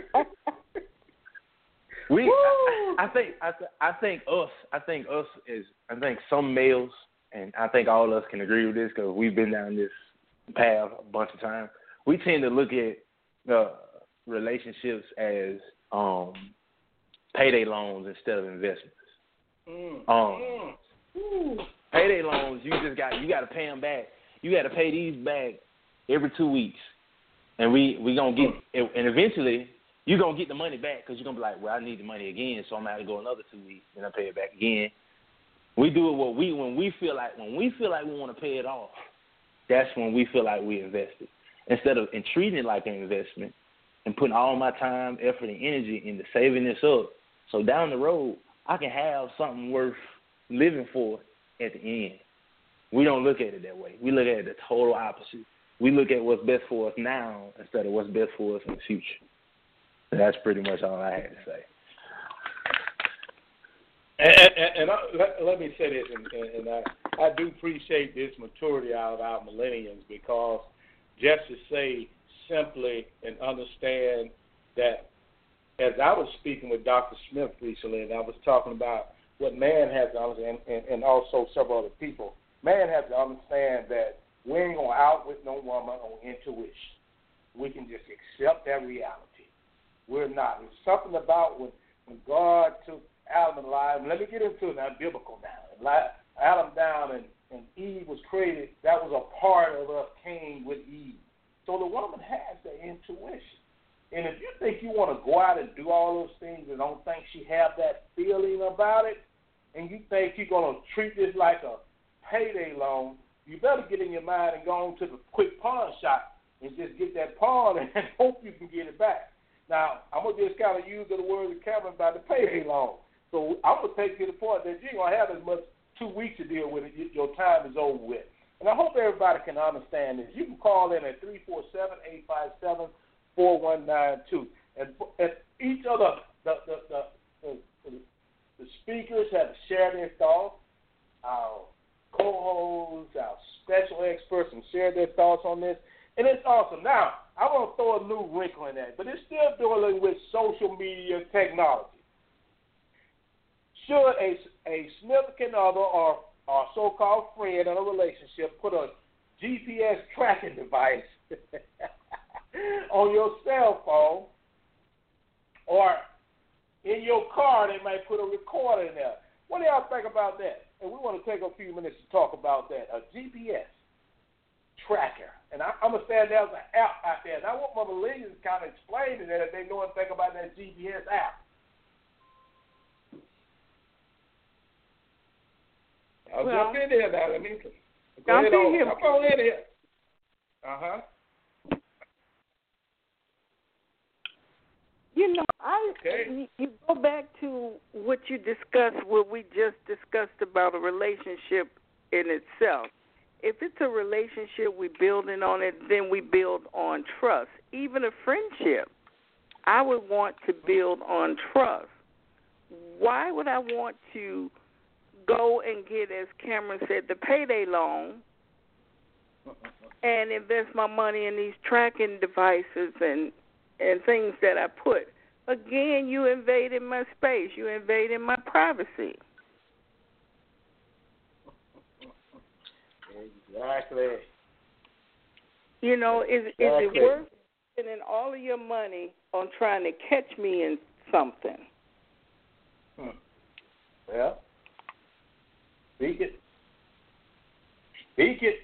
we. I, I think. I, th- I think us. I think us is. I think some males, and I think all of us can agree with this because we've been down this path a bunch of times. We tend to look at uh, relationships as um, payday loans instead of investments. Mm. Um, Mm. Payday loans, you just got you got to pay them back. You got to pay these back every two weeks, and we we gonna get and eventually you gonna get the money back because you're gonna be like, well, I need the money again, so I'm gonna have to go another two weeks and I pay it back again. We do it what we when we feel like when we feel like we want to pay it off. That's when we feel like we invested instead of and treating it like an investment and putting all my time, effort, and energy into saving this up. So down the road, I can have something worth living for at the end. We don't look at it that way. We look at it the total opposite. We look at what's best for us now instead of what's best for us in the future. And that's pretty much all I had to say. And, and, and I, let, let me say this, and, and I, I do appreciate this maturity out of our millennials, because just to say simply and understand that, as I was speaking with Doctor Smith recently, and I was talking about what man has to understand, and, and also several other people, man has to understand that we ain't going to outwit no woman on intuition. We can just accept that reality. We're not. There's something about when, when God took Adam alive, and let me get into it now, biblical now. Adam down and, and Eve was created, that was a part of us came with Eve. So the woman has the intuition. And if you think you want to go out and do all those things and don't think she have that feeling about it, and you think you're going to treat this like a payday loan, you better get in your mind and go on to the quick pawn shop and just get that pawn and hope you can get it back. Now, I'm going to just kind of use the word of Cameron about the payday loan. So I'm going to take you to the point that you ain't going to have as much two weeks to deal with it. Your time is over with. And I hope everybody can understand this. You can call in at three four seven, eight five seven, four one nine two. And, and each of the, the, the, the, the, the speakers have shared their thoughts. Our co-hosts, our special experts have shared their thoughts on this. And it's awesome. Now, I want to throw a new wrinkle in that, but it's still dealing with social media technology. Should a, a significant other or, or so-called friend in a relationship put a G P S tracking device on your cell phone, or in your car, they might put a recorder in there? What do y'all think about that? And we want to take a few minutes to talk about that. A G P S tracker. And I, I'm going to say there's an app out there. And I want my millennials kind of explain to them if they know anything about that G P S app. I'll well, jump in there now. Let me go jump ahead in on. here. Come on in here. Uh-huh. You know, I Okay. you go back to what you discussed, what we just discussed about a relationship in itself. If it's a relationship, we're building on it, then we build on trust. Even a friendship, I would want to build on trust. Why would I want to go and get, as Cameron said, the payday loan and invest my money in these tracking devices and and things that I put? Again, you invaded my space. You invaded my privacy. Exactly. You know, is, exactly. is it worth spending all of your money on trying to catch me in something? Hmm. Well, speak it. Speak it.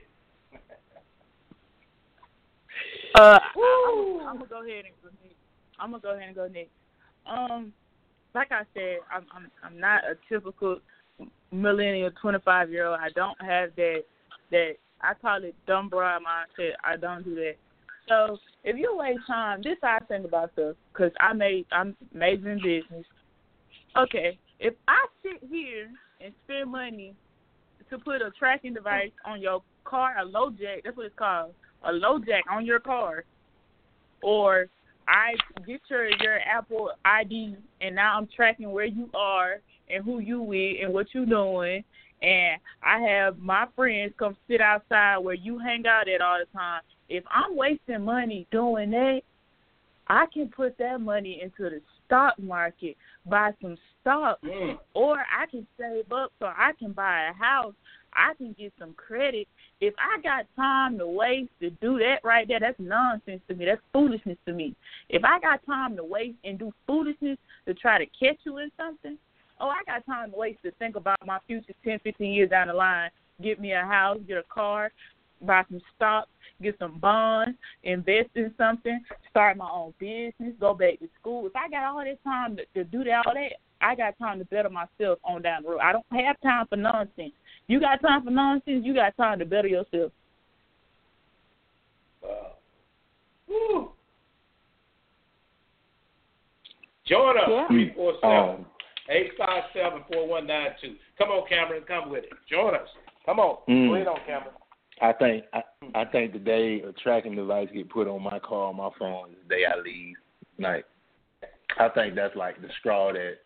Uh, I'm, I'm gonna go ahead and go next. I'm gonna go ahead and go next. Um, like I said, I'm I'm I'm not a typical millennial twenty-five year old. I don't have that that I call it dumb broad mindset. I don't do that. So if you waste time, this is how I think about stuff, because I made I'm majoring in business. Okay, if I sit here and spend money to put a tracking device on your car, a low jack, that's what it's called, a low jack on your car, or I get your your Apple I D and now I'm tracking where you are and who you with and what you doing, and I have my friends come sit outside where you hang out at all the time. If I'm wasting money doing that, I can put that money into the stock market, buy some stock, mm. or I can save up so I can buy a house. I can get some credit. If I got time to waste to do that right there, that's nonsense to me. That's foolishness to me. If I got time to waste and do foolishness to try to catch you in something, oh, I got time to waste to think about my future ten, fifteen years down the line, get me a house, get a car, buy some stocks, get some bonds, invest in something, start my own business, go back to school. If I got all this time to, to do that, all that, I got time to better myself on down the road. I don't have time for nonsense. You got time for nonsense, you got time to better yourself. Wow. Woo. Join us, Yeah. three four seven, Um, eight five seven, four one nine two. Come on, Cameron, come with it. Join us. Come on. Mm. Go ahead on, Cameron. I think I, I think the day a tracking device get put on my car, on my phone, is the day I leave. Like, I think that's like the straw that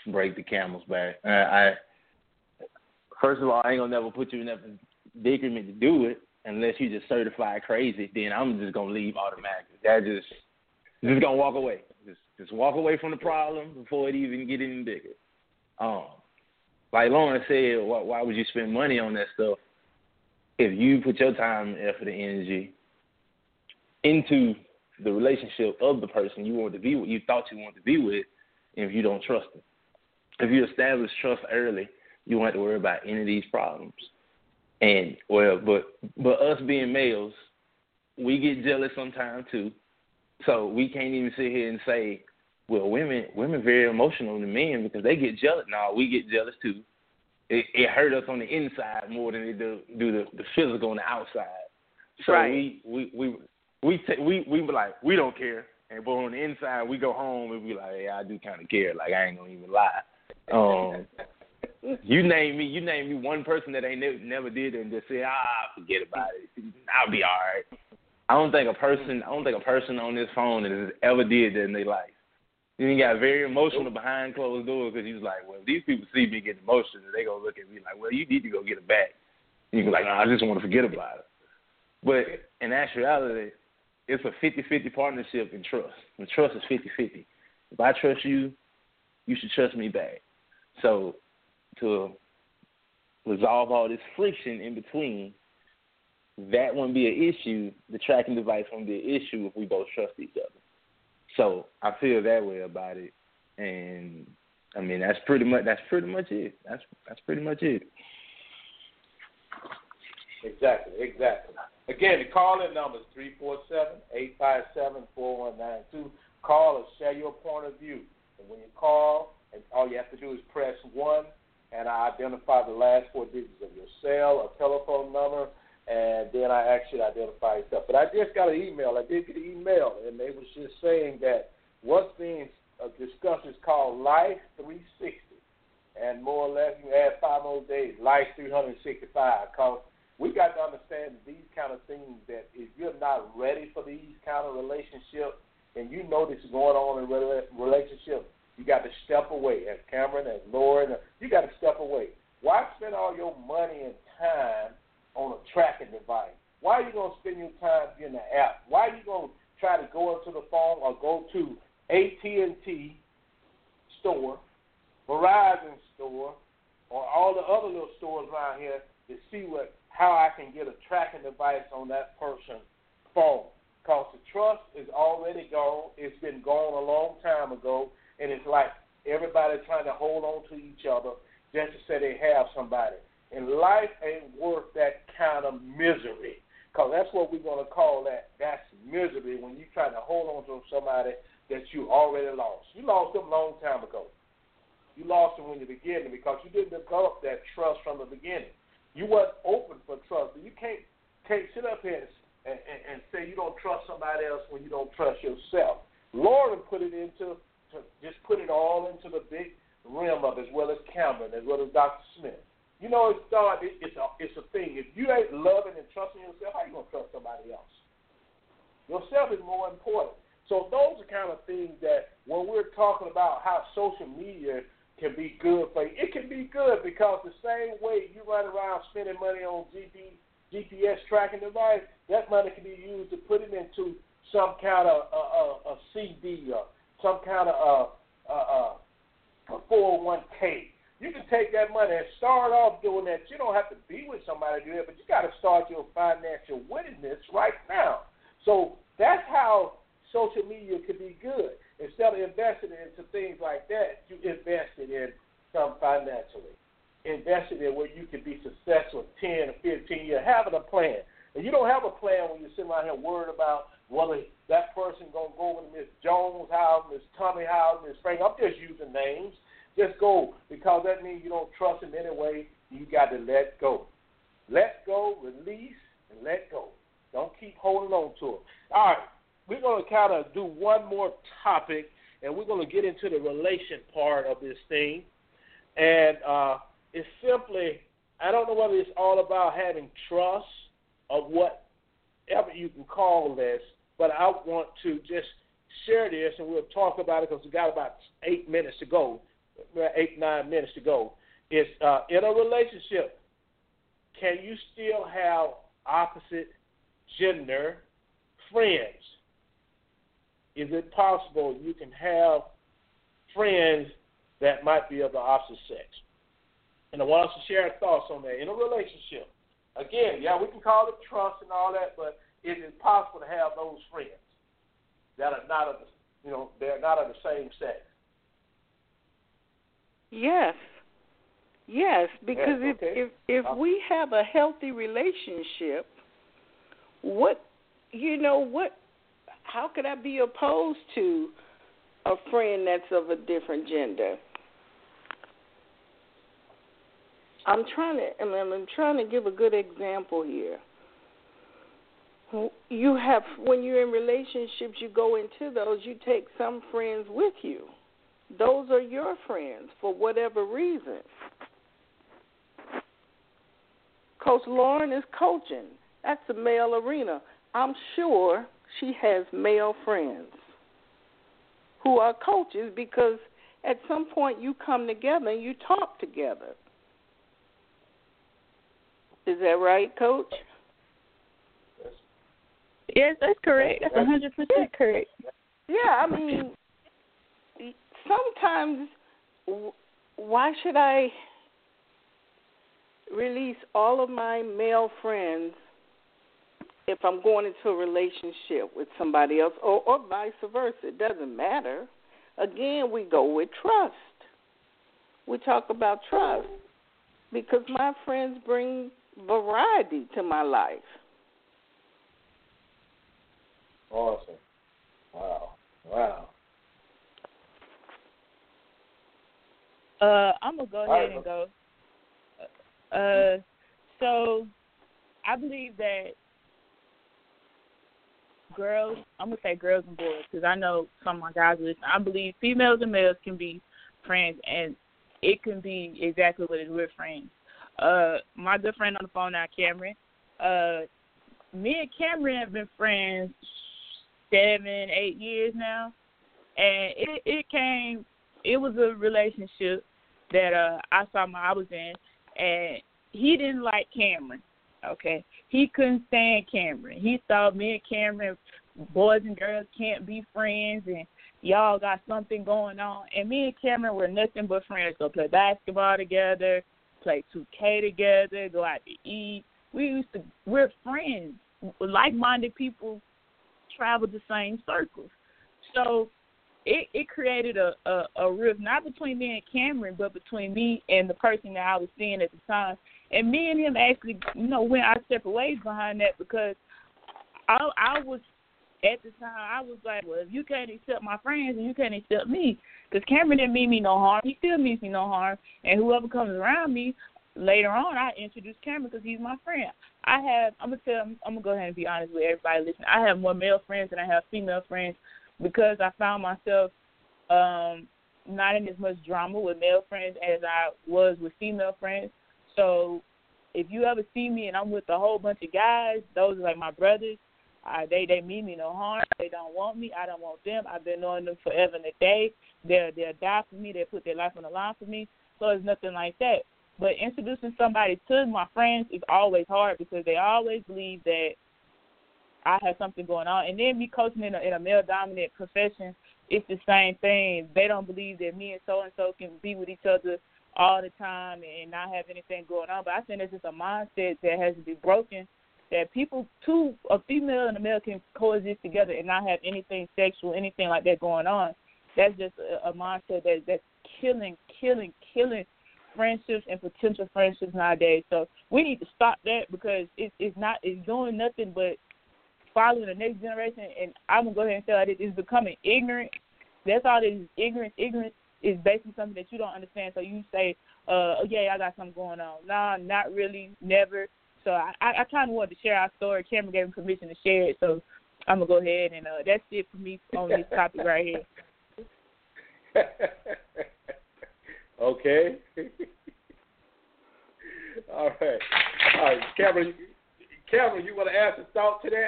break the camel's back. I, I first of all, I ain't gonna never put you in that predicament to do it unless you just certified crazy. Then I'm just gonna leave automatically. That just just gonna walk away. Just just walk away from the problem before it even get any bigger. Um, like Lauren said, why, why would you spend money on that stuff if you put your time, effort, and energy into the relationship of the person you want to be with, you thought you wanted to be with, if you don't trust them? If you establish trust early, you won't have to worry about any of these problems. And, well, but but us being males, we get jealous sometimes too. So we can't even sit here and say, well, women women very emotional to men because they get jealous. No, we get jealous too. It, it hurt us on the inside more than it do, do the, the physical on the outside. So right. we we we we t- we we be like, we don't care. And but on the inside, we go home and be like, yeah, I do kind of care. Like, I ain't gonna even lie. Um, you name me, you name me one person that ain't never, never did it and just said, ah, forget about it. I'll be all right. I don't think a person, I don't think a person on this phone that has ever did that in their life. Then he got very emotional behind closed doors because he was like, well, if these people see me getting emotional, they gonna look at me like, well, you need to go get it back. And you be like, no, I just want to forget about it. But in actuality, it's a fifty-fifty partnership in trust. And trust is fifty-fifty. If I trust you, you should trust me back. So to resolve all this friction in between, that wouldn't be an issue. The tracking device wouldn't be an issue if we both trust each other. So I feel that way about it. And I mean, that's pretty much that's pretty much it. That's that's pretty much it. Exactly, exactly. Again, the call-in number is three four seven, eight five seven, four one nine two. Call or share your point of view. And when you call, and all you have to do is press one, and I identify the last four digits of your cell or telephone number, and then I actually identify yourself. But I just got an email. I did get an email, and they was just saying that what's being uh, discussed is called Life three sixty. And more or less, you add five more days, Life three sixty-five, because we got to understand these kind of things, that if you're not ready for these kind of relationships and you know this is going on in a relationship, you got to step away. As Cameron, as Lauren, you got to step away. Why spend all your money and time on a tracking device? Why are you going to spend your time in the app? Why are you going to try to go into the phone or go to A T and T store, Verizon store, or all the other little stores around here to see what how I can get a tracking device on that person's phone? Because the trust is already gone. It's been gone a long time ago, and it's like everybody trying to hold on to each other just to say they have somebody. And life ain't worth that kind of misery, because that's what we're going to call that. That's misery when you try to hold on to somebody that you already lost. You lost them a long time ago. You lost them in the beginning because you didn't develop that trust from the beginning. You weren't open for trust. You can't, can't sit up here and, and, and say you don't trust somebody else when you don't trust yourself. Lauren put it into, to just put it all into the big realm of it, as well as Cameron, as well as Doctor Smith. You know, it's, uh, it, it's, a, it's a thing. If you ain't loving and trusting yourself, how you going to trust somebody else? Yourself is more important. So those are kind of things that when we're talking about how social media can be good for you, it can be good because the same way you run around spending money on G P, G P S tracking device, that money can be used to put it into some kind of uh, uh, a C D or some kind of uh, uh, uh, a four oh one k. You can take that money and start off doing that. You don't have to be with somebody to do it, but you got to start your financial willingness right now. So that's how social media could be good. Instead of investing into things like that, you invested in some financially. Invested in where you could be successful ten or fifteen years, having a plan. And you don't have a plan when you're sitting around here worried about whether that person going to go over to Miss Jones' house, Miss Tommy house, Miss Frank. I'm just using names. Just go, because that means you don't trust him anyway. You got to let go. Let go, release, and let go. Don't keep holding on to it. All right. We're going to kind of do one more topic, and we're going to get into the relation part of this thing. And uh, it's simply, I don't know whether it's all about having trust or whatever you can call this, but I want to just share this, and we'll talk about it because we got about eight minutes to go. eight, nine minutes to go. Is uh, in a relationship, can you still have opposite gender friends? Is it possible you can have friends that might be of the opposite sex? And I want us to share thoughts on that in a relationship. Again, yeah, we can call it trust and all that, but is it possible to have those friends that are not of the, you know, they're not of the same sex? Yes. Yes, because yes, okay. if if if we have a healthy relationship, what you know what? How could I be opposed to a friend that's of a different gender? I'm trying to. I mean, I'm trying to give a good example here. You have when you're in relationships, you go into those. You take some friends with you. Those are your friends for whatever reason. Coach Lauren is coaching. That's a male arena. I'm sure she has male friends who are coaches because at some point you come together and you talk together. Is that right, Coach? Yes, that's correct. That's one hundred percent correct. Yeah, I mean, sometimes why should I release all of my male friends if I'm going into a relationship with somebody else, or, or vice versa? It doesn't matter. Again, we go with trust. We talk about trust because my friends bring variety to my life. Awesome. Wow. Wow. Uh, I'm going to go ahead and go. Uh, so I believe that girls, I'm going to say girls and boys because I know some of my guys listen. I believe females and males can be friends, and it can be exactly what it is. We're friends. Uh, my good friend on the phone now, Cameron, uh, me and Cameron have been friends seven, eight years now, and it, it came, it was a relationship that uh, I saw my, I was in, and he didn't like Cameron, okay? He couldn't stand Cameron. He thought me and Cameron, boys and girls, can't be friends, and y'all got something going on. And me and Cameron were nothing but friends. Go play basketball together, play two K together, go out to eat. We used to, we're friends. Like-minded people travel the same circles. So it, it created a, a, a rift, not between me and Cameron, but between me and the person that I was seeing at the time. And me and him actually, you know, went our separate ways behind that because I, I was, at the time, I was like, well, if you can't accept my friends, then you can't accept me. Because Cameron didn't mean me no harm. He still means me no harm. And whoever comes around me, later on, I introduce Cameron because he's my friend. I have, I'm going to tell, I'm going to go ahead and be honest with everybody listening. I have more male friends than I have female friends because I found myself um, not in as much drama with male friends as I was with female friends. So if you ever see me and I'm with a whole bunch of guys, those are like my brothers. Uh, they they mean me no harm. They don't want me. I don't want them. I've been knowing them forever and a day. They'll, they'll die for me. They'll put their life on the line for me. So it's nothing like that. But introducing somebody to my friends is always hard because they always believe that I have something going on. And then me coaching in a, in a male-dominant profession, it's the same thing. They don't believe that me and so-and-so can be with each other all the time and not have anything going on. But I think it's just a mindset that has to be broken, that people, two, a female and a male can coexist together and not have anything sexual, anything like that going on. That's just a, a mindset that, that's killing, killing, killing friendships and potential friendships nowadays. So we need to stop that because it, it's not, it's doing nothing but following the next generation. And I'm going to go ahead and say that it's becoming ignorant. That's all it is, ignorance. Ignorance is basically something that you don't understand. So you say, uh, oh, yeah, I got something going on. Nah, not really, never. So I, I, I kind of wanted to share our story. Cameron gave me permission to share it, so I'm going to go ahead, and uh, that's it for me on this topic right here. Okay. All right. All right, Cameron, Cameron, you want to add some thought to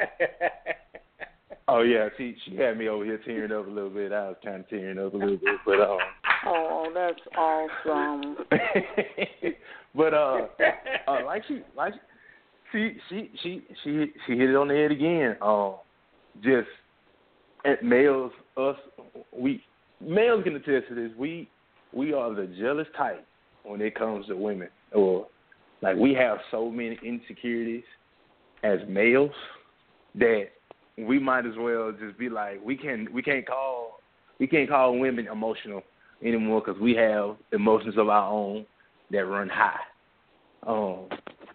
that? Oh, yeah, she she had me over here tearing up a little bit. I was kind of tearing up a little bit, but um, Oh, that's awesome. But uh, uh, like she, like she, she, she, she, she hit it on the head again. Um, just at males, us, we males can attest to this. We, we are the jealous type when it comes to women, or like we have so many insecurities as males that we might as well just be like, we can, we can't call, we can't call women emotional anymore because we have emotions of our own that run high. Um,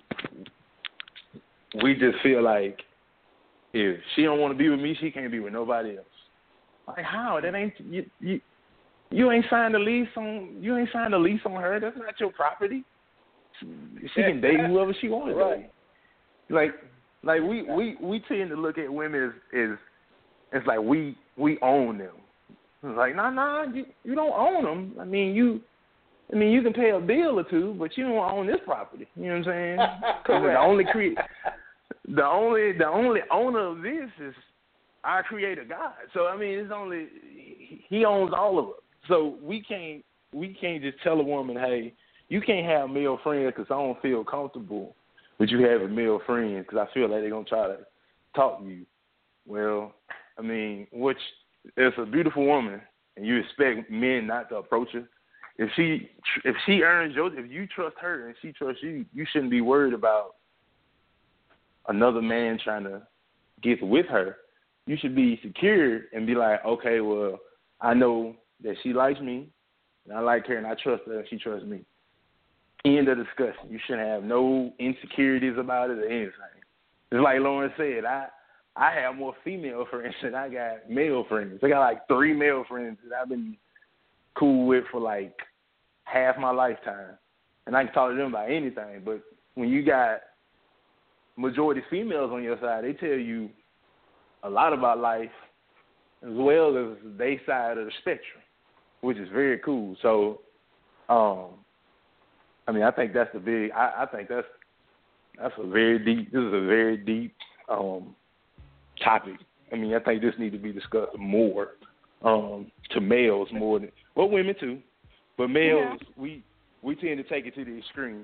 we just feel like if she don't want to be with me, she can't be with nobody else. Like how? That ain't you. You, you ain't signed a lease on. You ain't signed a lease on her. That's not your property. She can date whoever she wants to right. date. Like, like we, we, we tend to look at women as, as it's like we we own them. It's like, nah, nah, you, you don't own them. I mean, you, I mean, you can pay a bill or two, but you don't own this property. You know what I'm saying? Because the only cre- the only the only owner of this is our Creator God. So I mean, it's only He owns all of it. So we can't we can't just tell a woman, hey, you can't have male friends because I don't feel comfortable with you having male friends because I feel like they're gonna try to talk to you. Well, I mean, which it's a beautiful woman, and you expect men not to approach her. If she if she earns your, if you trust her and she trusts you, you shouldn't be worried about another man trying to get with her. You should be secure and be like, okay, well, I know that she likes me, and I like her, and I trust her, and she trusts me. End of discussion. You shouldn't have no insecurities about it or anything. It's like Lauren said, I I have more female friends than I got male friends. I got like three male friends that I've been cool with for like half my lifetime. And I can talk to them about anything. But when you got majority females on your side, they tell you a lot about life as well as their side of the spectrum, which is very cool. So, um, I mean, I think that's the big, I, I think that's, that's a very deep, this is a very deep um, topic. I mean, I think this needs to be discussed more um, to males more than, well, women too. But males, yeah. we we tend to take it to the extreme.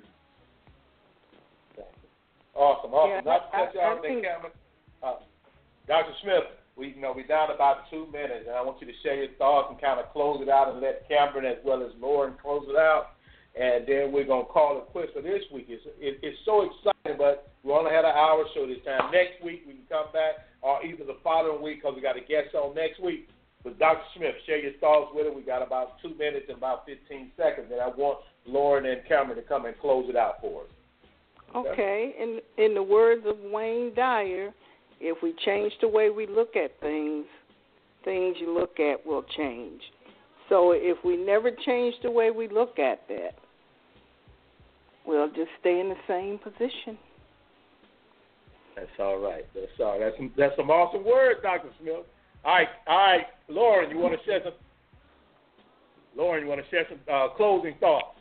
Awesome, awesome. Yeah, Not to I, cut you off I there, think... Cameron. Uh, Doctor Smith, we you know we're down about two minutes, and I want you to share your thoughts and kind of close it out, and let Cameron as well as Lauren close it out, and then we're gonna call it quits for this week. It's it, it's so exciting, but we only had an hour show this time. Next week we can come back, or either the following week because we got a guest on next week. But Doctor Smith, share your thoughts with it. We got about two minutes and about fifteen seconds, and I want Lauren and Cameron to come and close it out for us. Okay. In in the words of Wayne Dyer, if we change the way we look at things, things you look at will change. So if we never change the way we look at that, we'll just stay in the same position. That's all right. That's all right. That's some, that's some awesome words, Doctor Smith. All right, all right, Lauren, you want to share some? Lauren, you want to share some uh, closing thoughts?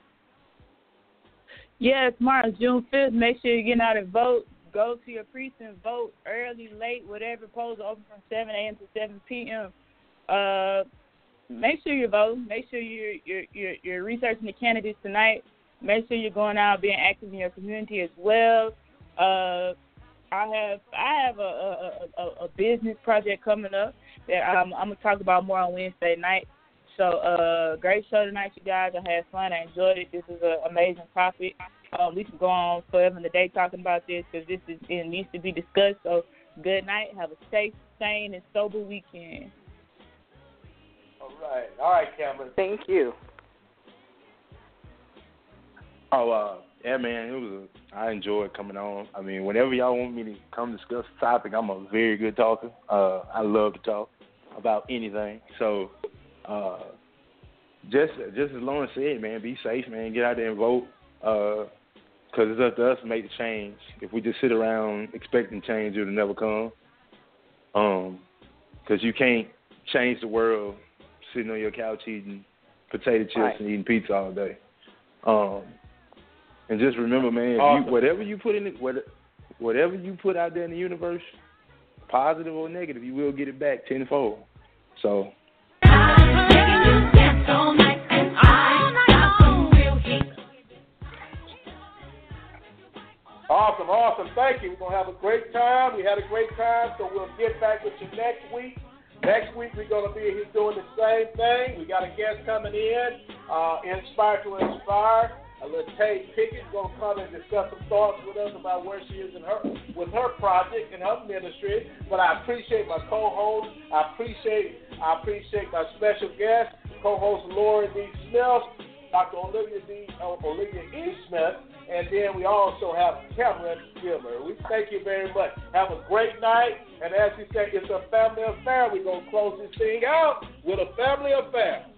Yeah, tomorrow's June fifth. Make sure you get out and vote. Go to your precinct, vote early, late, whatever. Polls are open from seven a.m. to seven p.m. Uh, make sure you vote. Make sure you're, you're you're you're researching the candidates tonight. Make sure you're going out, being active in your community as well. Uh, I have I have a, a, a, a business project coming up that I'm, I'm gonna talk about more on Wednesday night. So, uh, great show tonight, you guys. I had fun. I enjoyed it. This is an amazing topic. Um, we can go on forever in the day talking about this because this is it needs to be discussed. So, good night. Have a safe, sane, and sober weekend. All right, all right, Cameron. Thank you. Oh, uh, yeah, man, it was. A, I enjoyed coming on. I mean, whenever y'all want me to come discuss the topic, I'm a very good talker. Uh, I love to talk about anything. So, uh, just just as Lauren said, man, be safe, man. Get out there and vote. Uh, Because it's up to us to make the change. If we just sit around expecting change, it'll never come. Um, because you can't change the world sitting on your couch eating potato chips right. and eating pizza all day. Um, and just remember, man, awesome. if you, whatever you put in it, whatever you put out there in the universe, positive or negative, you will get it back tenfold. So. Awesome, awesome. Thank you. We're going to have a great time. We had a great time, so we'll get back with you next week. Next week, we're going to be here doing the same thing. We got a guest coming in, uh, Inspire to Inspire. Latae Pickett is going to come and discuss some thoughts with us about where she is in her with her project and her ministry. But I appreciate my co-host. I appreciate I appreciate my special guest, co-host Laura D. Smith, Doctor Olivia D. Uh, Olivia E. Smith, and then we also have Cameron Gilmer. We thank you very much. Have a great night, and as we say, it's a family affair. We're going to close this thing out with a family affair.